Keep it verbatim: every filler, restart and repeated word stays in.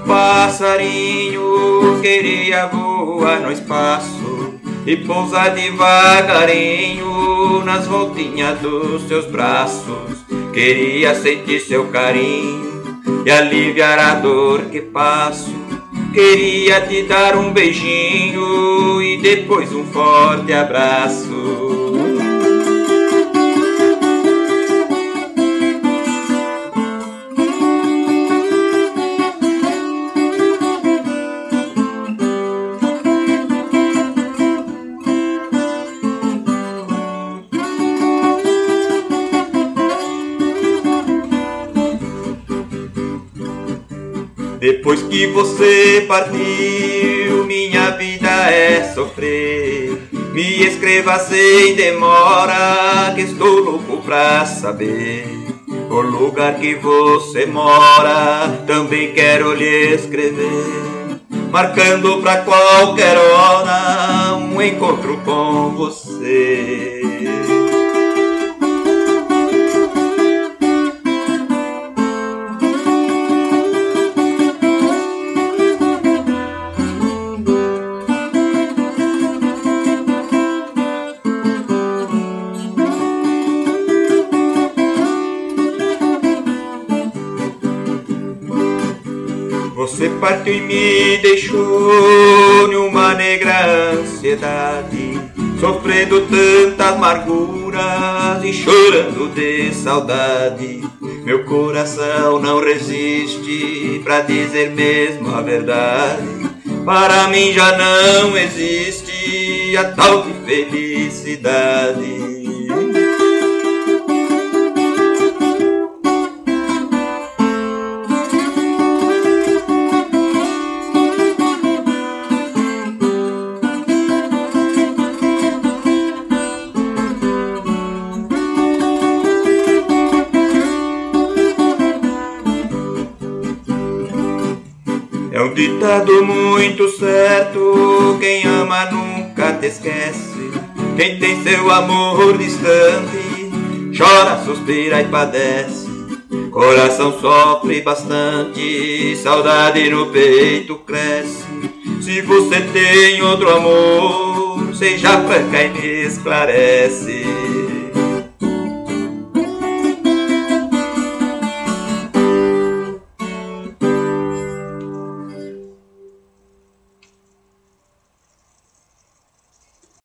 passarinho queria voar no espaço e pousar devagarinho nas voltinhas dos seus braços. Queria sentir seu carinho e aliviar a dor que passo. Queria te dar um beijinho e depois um forte abraço. Depois que você partiu, minha vida é sofrer. Me escreva sem demora, que estou louco pra saber o lugar que você mora. Também quero lhe escrever, marcando pra qualquer hora um encontro com você. Você partiu e me deixou numa negra ansiedade, sofrendo tantas amarguras e chorando de saudade. Meu coração não resiste pra dizer mesmo a verdade. Para mim já não existe a tal de felicidade. É um ditado muito certo, quem ama nunca te esquece. Quem tem seu amor distante, chora, suspira e padece. Coração sofre bastante, saudade no peito cresce. Se você tem outro amor, seja franca e me esclarece.